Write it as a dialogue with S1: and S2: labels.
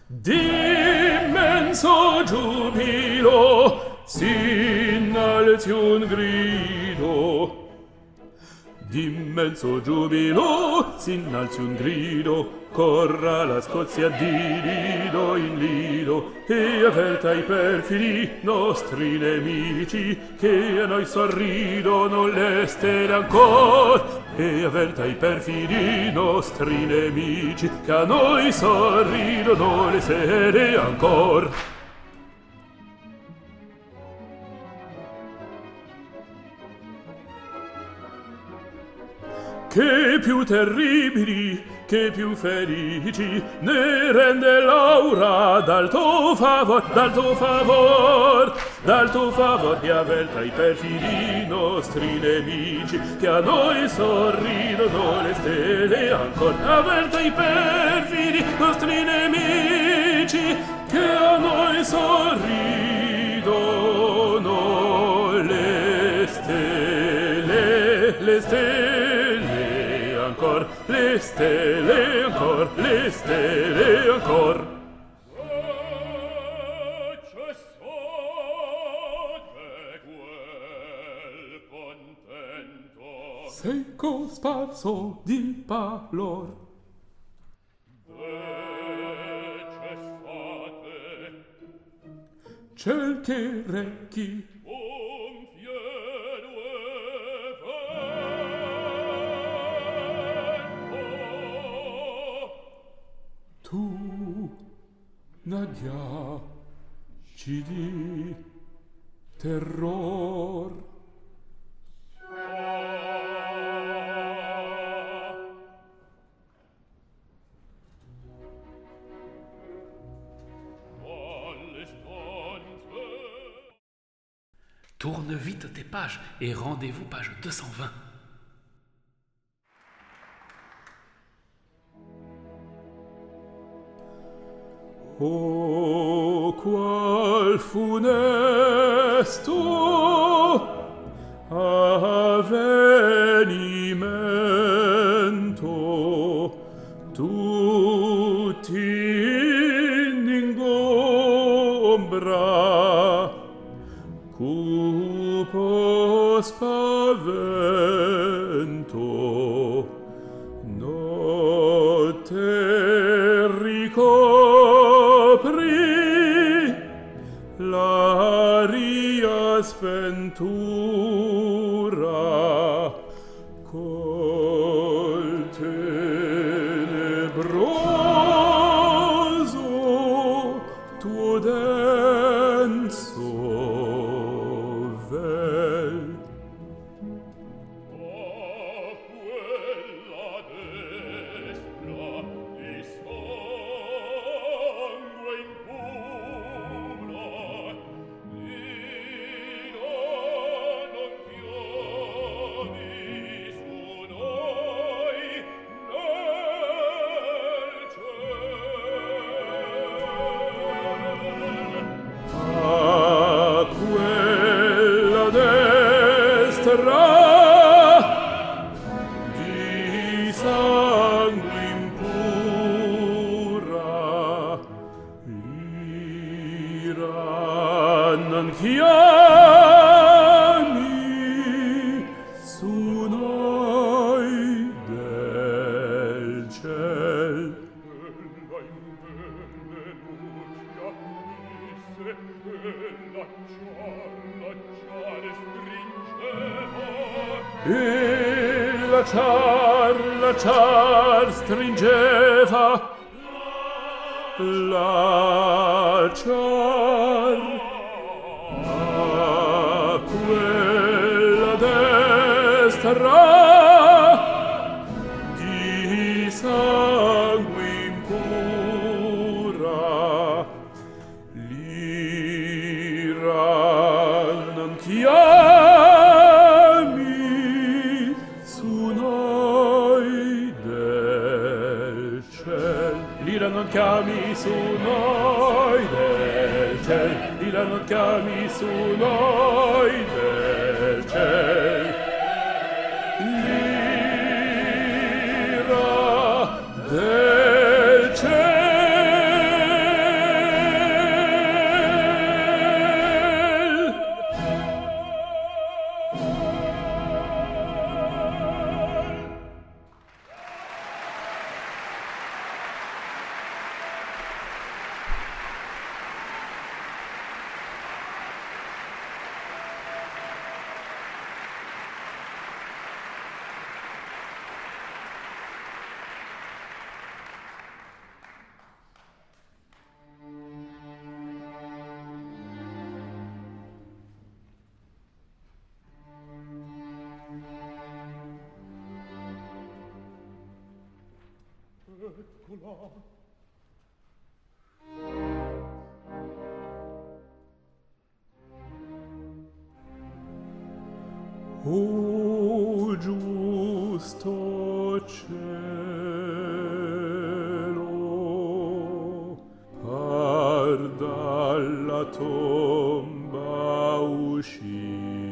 S1: D'immenso giubilo s'innalzi un grido. D'immenso giubilo s'innalzi un grido. Corra la Scozia di lido in lido e avverta i perfidi nostri nemici che a noi sorridono le stelle ancor. E avverta i perfidi nostri nemici che a noi sorridono le stelle ancor. Che più terribili, che più felici ne rende l'aura d'alto favor, d'alto favor, d'alto favor che avverta i perfidi nostri nemici che a noi sorridono le stelle ancor. Avverta i perfidi nostri nemici che a noi sorridono le stelle ancor, le stelle ancor, le stelle ancor. Sei cosparso di pallor. Ciel che recchi tu, Nadia, ci di terror.
S2: Tourne vite tes pages et rendez-vous page 220.
S1: Oh, qual funesto avvenimento, tutti in ingombra, cupo spavento, notte ricopri l'aria sventura col tenebroso tuo denso vel. Di sangue impura l'ira non chiami su noi del ciel. E l'acciar stringeva, l'acciar a quella destra di sangue impura l'ira non chiami su noi del ciel. L'ira non chiami su noi del ciel. L'ira non chiami su noi del ciel. L'ira del ciel. O giusto cielo, par dalla tomba uscì,